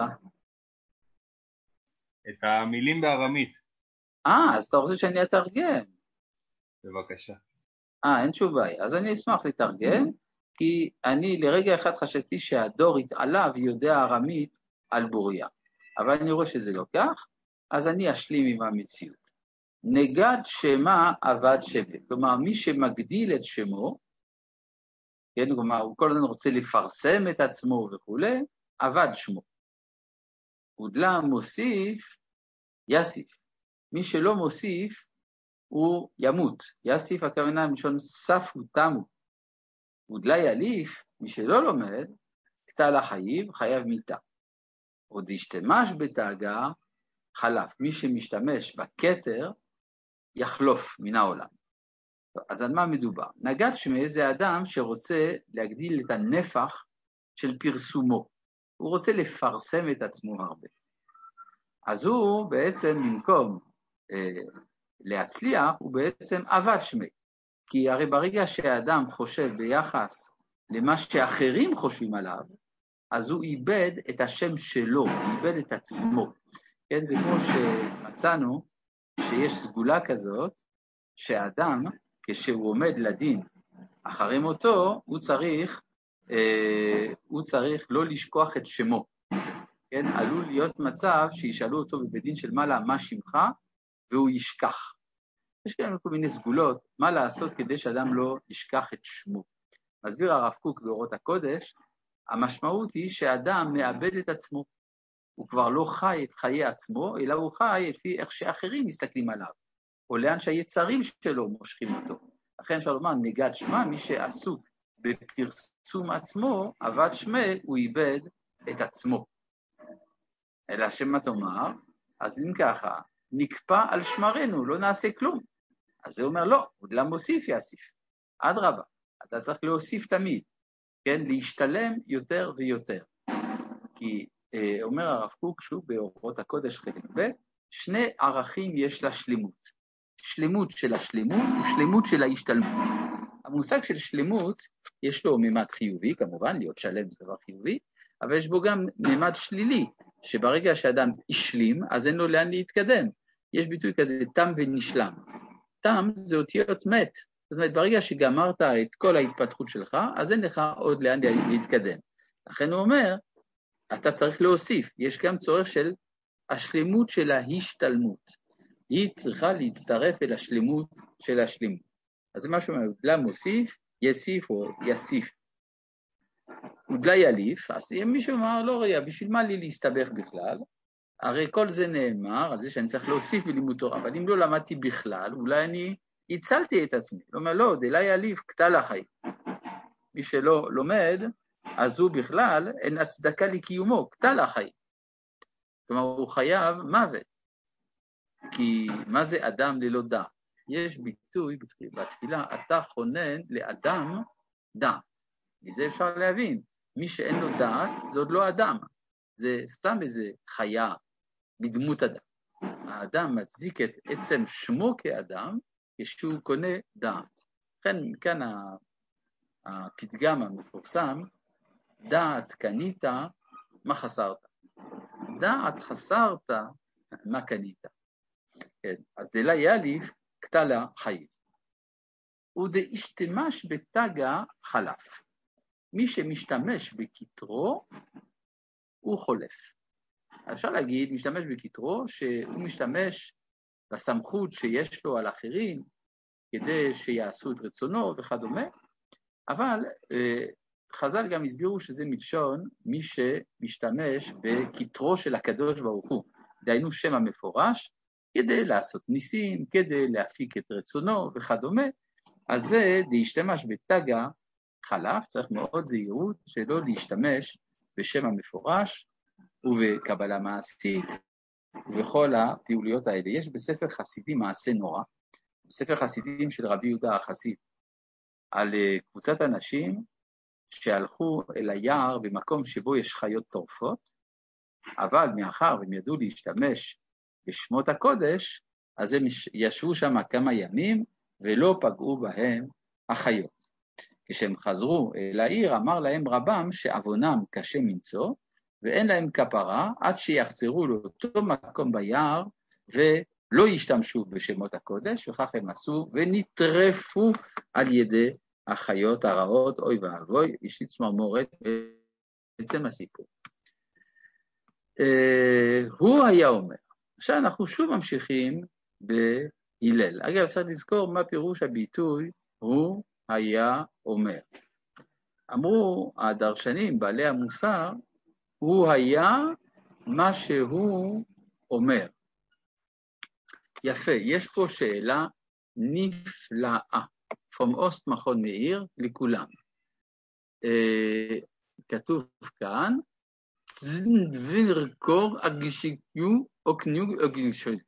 Speaker 2: את המילים בארמית.
Speaker 1: אה, אז אתה רוצה שאני אתרגם.
Speaker 2: בבקשה.
Speaker 1: אה, אין שום בעיה. אז אני אשמח לתרגם, כי אני לרגע אחד חשבתי שהדור התעלה ויודע ארמית על בוריה. אבל אני רואה שזה לא כך, אז אני אשלים עם המציאות. נגד שמה עבד שמה. כלומר, מי שמגדיל את שמו, כן, כלומר, הוא כל הזמן רוצה לפרסם את עצמו וכו', עבד שמו. ודלה מוסיף, יסיף. מי שלא מוסיף, הוא ימות. יסיף הכוונה משון ספו תמו. ודלה יליף, מי שלא לומד, קטע לחייב, חייב מיתה. עוד ישתמש בתאגה, חלף. מי שמשתמש בכתר, יחלוף מן העולם. אז על מה מדובר? נגד שמי זה אדם שרוצה להגדיל את הנפח של פרסומו. הוא רוצה לפרסם את עצמו הרבה. אז הוא בעצם במקום אה, להצליח, הוא בעצם עבד שמי. כי הרי ברגע שהאדם חושב ביחס למה שאחרים חושבים עליו, אז הוא איבד את השם שלו, הוא איבד את עצמו. כן, זה כמו שמצאנו שיש סגולה כזאת, שהאדם, כשהוא עומד לדין אחרי מותו, הוא צריך, אה, הוא צריך לא לשכוח את שמו. כן, עלול להיות מצב שישאלו אותו בבית דין של מעלה, מה שמך? והוא ישכח. יש כאלה כל מיני סגולות, מה לעשות כדי שאדם לא ישכח את שמו. מסביר הרב קוק באורות הקודש, המשמעות היא שאדם מאבד את עצמו. הוא כבר לא חי את חיי עצמו, אלא הוא חי לפי איך שאחרים מסתכלים עליו, או לאן שהיצרים שלו מושכים אותו. לכן אפשר לומר, נגד שמה, מי שעסוק בפרסום עצמו, עבד שמה, הוא איבד את עצמו. אלא שמה תאמר, אז אם ככה, נקפא על שמרנו, לא נעשה כלום. אז זה אומר, לא, עוד למה מוסיף יאסיף. אדרבה, אתה צריך להוסיף תמיד, כן, להשתלם יותר ויותר. כי אה, אומר הרב קוק, שוב באורות הקודש חלק ב', שני ערכים יש לשלמות. שלמות של השלמות ושלמות של ההשתלמות. המושג של שלמות, יש לו ממד חיובי, כמובן, להיות שלם זה דבר חיובי, אבל יש בו גם ממד שלילי, שברגע שאדם השלים, אז אין לו לאן להתקדם. יש ביטוי כזה, תם ונשלם. תם זה אותיות מת. זאת אומרת, ברגע שגמרת את כל ההתפתחות שלך, אז אין לך עוד לאן להתקדם. לכן הוא אומר, אתה צריך להוסיף, יש גם צורך של השלמות של ההשתלמות. היא צריכה להצטרף אל השלמות של השלמות. אז זה מה שאומר, ודלה מוסיף, יסיף או יסיף. ודלה יליף, אז אם מישהו אמר, לא ראייה, בשביל מה לי להסתבך בכלל? הרי כל זה נאמר, על זה שאני צריך להוסיף בלימוד תורה, אבל אם לא למדתי בכלל, אולי אני הצלתי את עצמי. הוא אומר, לא, דלה יליף, קטע לחיים. מי שלא לומד, אז הוא בכלל, אין הצדקה לקיומו, קטע לחיים. כלומר, הוא חייב מוות. כי מה זה אדם ללא דעת? יש ביטוי בתפילה, אתה חונן לאדם דעת. מזה אפשר להבין, מי שאין לו דעת, זה עוד לא אדם. זה סתם איזה חיה בדמות אדם. האדם מצדיק את עצם שמו כאדם, כשהוא קונה דעת. לכן מכאן הפתגם המפורסם, דעת קנית, מה חסרת? דעת חסרת, מה קנית? כן, אז דלה יליף, קטע לה חיים. ודאשתמש בתגה חלף. מי שמשתמש בכתרו, הוא חולף. אפשר להגיד, משתמש בכתרו, שהוא משתמש בסמכות שיש לו על אחרים, כדי שיעשו את רצונו וכדומה, אבל אה, חז"ל גם הסבירו שזה מלשון מי שמשתמש בכתרו של הקדוש ברוך הוא, דהיינו שם המפורש, כדי לעשות ניסים, כדי להפיק את רצונו וכדומה, אז זה להשתמש בתגה חלף, צריך מאוד זהירות שלא להשתמש בשם המפורש ובקבלה מעשית ובכל הפעוליות האלה. יש בספר חסידים מעשה נורא, בספר חסידים של רבי יהודה החסיד, על קבוצת אנשים שהלכו אל היער במקום שבו יש חיות טורפות, אבל מאחר והם ידעו להשתמש בשמות הקודש, אז הם ישבו שם כמה ימים ולא פגעו בהם החיות. כשהם חזרו אל העיר, אמר להם רבם שעוונם קשה מנצור, ואין להם כפרה עד שיחזרו לאותו מקום ביער ולא ישתמשו בשמות הקודש, וכך הם עשו ונטרפו על ידי החיות הרעות, אוי ואבוי, יש לי צמרמורת בעצם הסיפור. Uh, הוא היה אומר, עכשיו אנחנו שוב ממשיכים בהלל. אגב, צריך לזכור מה פירוש הביטוי, הוא היה אומר. אמרו הדרשנים, בעלי המוסר, הוא היה מה שהוא אומר. יפה, יש פה שאלה נפלאה, from אוסט מכון מאיר לכולם. Uh, כתוב כאן, צנדווירקור אגישיקיו או קניוג אגישוי.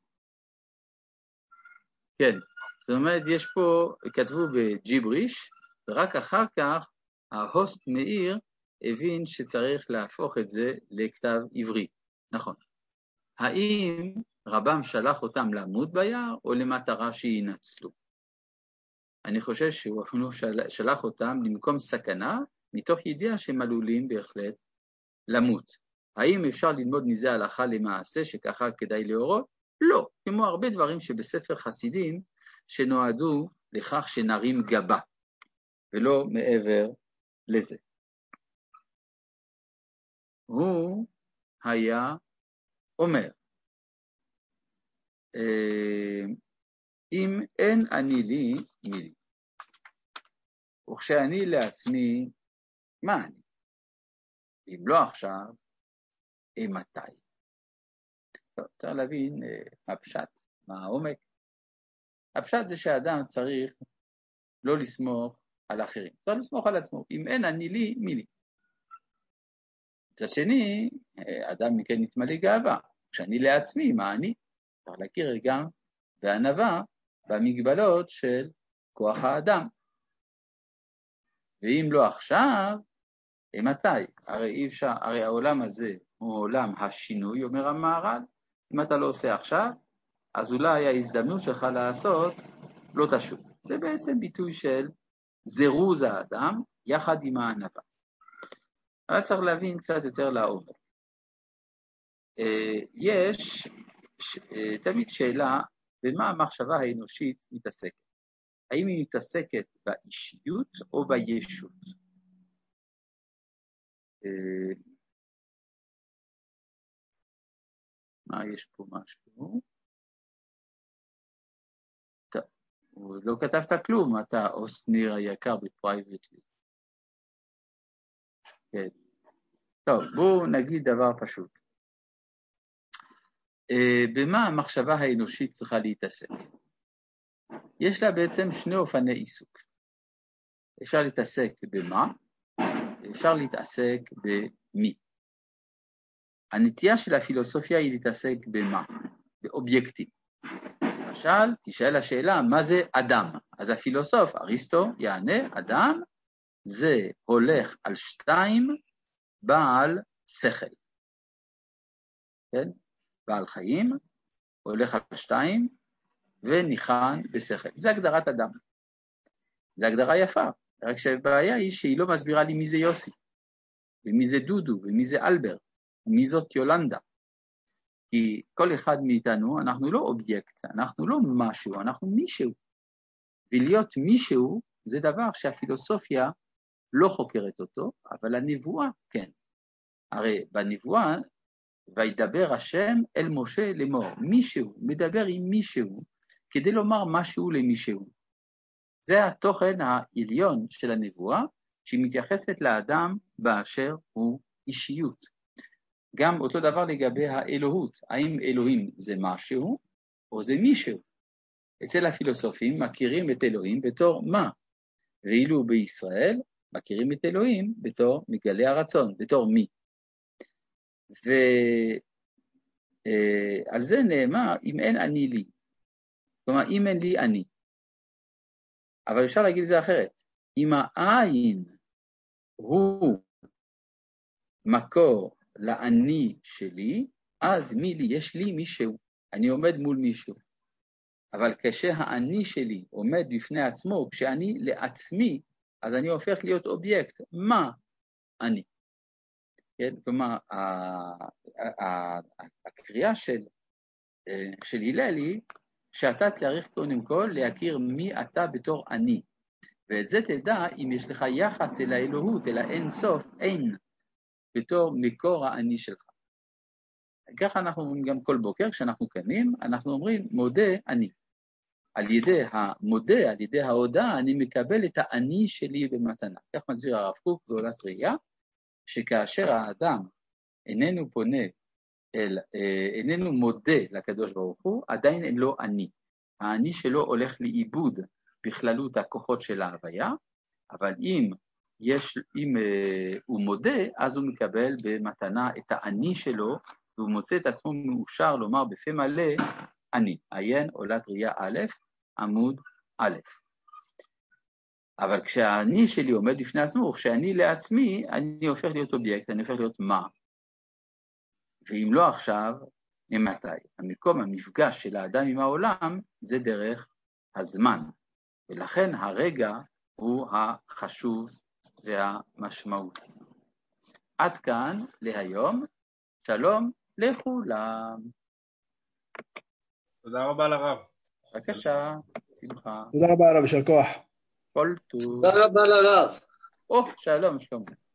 Speaker 1: כן, זאת אומרת, יש פה, כתבו בג'יבריש, ורק אחר כך ההוסט מאיר הבין שצריך להפוך את זה לכתב עברי. נכון. האם רבם שלח אותם למות ביער או למטרה שינצלו? אני חושב שהוא אפילו שלח אותם למקום סכנה, מתוך ידיעה שהם עלולים בהחלט למות. האם אפשר ללמוד מזה הלכה למעשה שככה כדאי להורות? לא, כמו הרבה דברים שבספר חסידים שנועדו לכך שנרים גבה, ולא מעבר לזה. הוא היה אומר, אם אין אני לי, מי לי? וכשאני לעצמי, מה אני? אם לא עכשיו, אימתי? טוב, צריך להבין מה הפשט, מה העומק. הפשט זה שהאדם צריך לא לסמוך על אחרים, צריך לסמוך על עצמו. אם אין אני לי, מי לי? מצד שני, אדם מכן נתמלא גאווה. כשאני לעצמי, מה אני? צריך להכיר גם בענווה במגבלות של כוח האדם. ואם לא עכשיו, מתי? הרי אי אפשר, הרי העולם הזה הוא עולם השינוי, אומר המהר"ל. אם אתה לא עושה עכשיו, אז אולי ההזדמנות שלך לעשות לא תשוב. זה בעצם ביטוי של זירוז האדם יחד עם הענווה. אבל צריך להבין קצת יותר לעומק. יש תמיד שאלה במה המחשבה האנושית מתעסקת. האם היא מתעסקת באישיות או בישות? מה, יש פה משהו? טוב, לא כתבת כלום, אתה אוסניר היקר בפרייבטלי. כן. טוב, בואו נגיד דבר פשוט. במה המחשבה האנושית צריכה להתעסק? יש לה בעצם שני אופני עיסוק. אפשר להתעסק במה, אפשר להתעסק במי. הנטייה של הפילוסופיה היא להתעסק במה, באובייקטים. למשל, תשאל השאלה, מה זה אדם? אז הפילוסוף, אריסטו, יענה, אדם זה הולך על שתיים בעל שכל. כן? בעל חיים, הולך על שתיים וניחן בשכל. זה הגדרת אדם. זה הגדרה יפה. רק שהבעיה היא שהיא לא מסבירה לי מי זה יוסי, ומי זה דודו, ומי זה אלברט, ומי זאת יולנדה. כי כל אחד מאיתנו, אנחנו לא אובייקט, אנחנו לא משהו, אנחנו מישהו. ולהיות מישהו זה דבר שהפילוסופיה לא חוקרת אותו, אבל הנבואה כן. הרי בנבואה, וידבר השם אל משה לאמור, מישהו, מדבר עם מישהו, כדי לומר משהו למישהו. זה התוכן העליון של הנבואה, שהיא מתייחסת לאדם באשר הוא אישיות. גם אותו דבר לגבי האלוהות, האם אלוהים זה משהו או זה מישהו? אצל הפילוסופים מכירים את אלוהים בתור מה? ואילו בישראל מכירים את אלוהים בתור מגלה הרצון, בתור מי. ועל זה נאמר, אם אין אני לי. כלומר, אם אין לי אני. אבל אפשר להגיד את זה אחרת. אם העין הוא מקור לאני שלי, אז מי לי? יש לי מישהו. אני עומד מול מישהו. אבל כשהאני שלי עומד בפני עצמו, כשאני לעצמי, אז אני הופך להיות אובייקט. מה אני? כן? כלומר, הקריאה של, של הלל היא שאתה צריך קודם כל להכיר מי אתה בתור אני, ואת זה תדע אם יש לך יחס אל האלוהות, אל האין סוף, אין, בתור מקור האני שלך. ככה אנחנו אומרים גם כל בוקר, כשאנחנו קמים, אנחנו אומרים מודה אני. על ידי המודה, על ידי ההודעה, אני מקבל את האני שלי במתנה. כך מסביר הרב קוק בעולת ראייה, שכאשר האדם איננו פונה, אל, איננו מודה לקדוש ברוך הוא, עדיין אין לו אני. האני שלו הולך לאיבוד בכללות הכוחות של ההוויה, אבל אם, יש, אם uh, הוא מודה, אז הוא מקבל במתנה את האני שלו, והוא מוצא את עצמו מאושר לומר בפה מלא, אני. עיין עולת ראייה א', עמוד א'. אבל כשהאני שלי עומד בפני עצמו, כשאני לעצמי, אני הופך להיות אובייקט, אני הופך להיות מה. ואם לא עכשיו, ממתי? המקום המפגש של האדם עם העולם, זה דרך הזמן. ולכן הרגע הוא החשוב והמשמעותי. עד כאן להיום, שלום לכולם.
Speaker 2: תודה רבה לרב.
Speaker 1: בבקשה, שמחה.
Speaker 3: תודה רבה לרב, יישר כוח.
Speaker 1: כל טוב.
Speaker 4: תודה רבה לרב.
Speaker 1: או, שלום, שלום.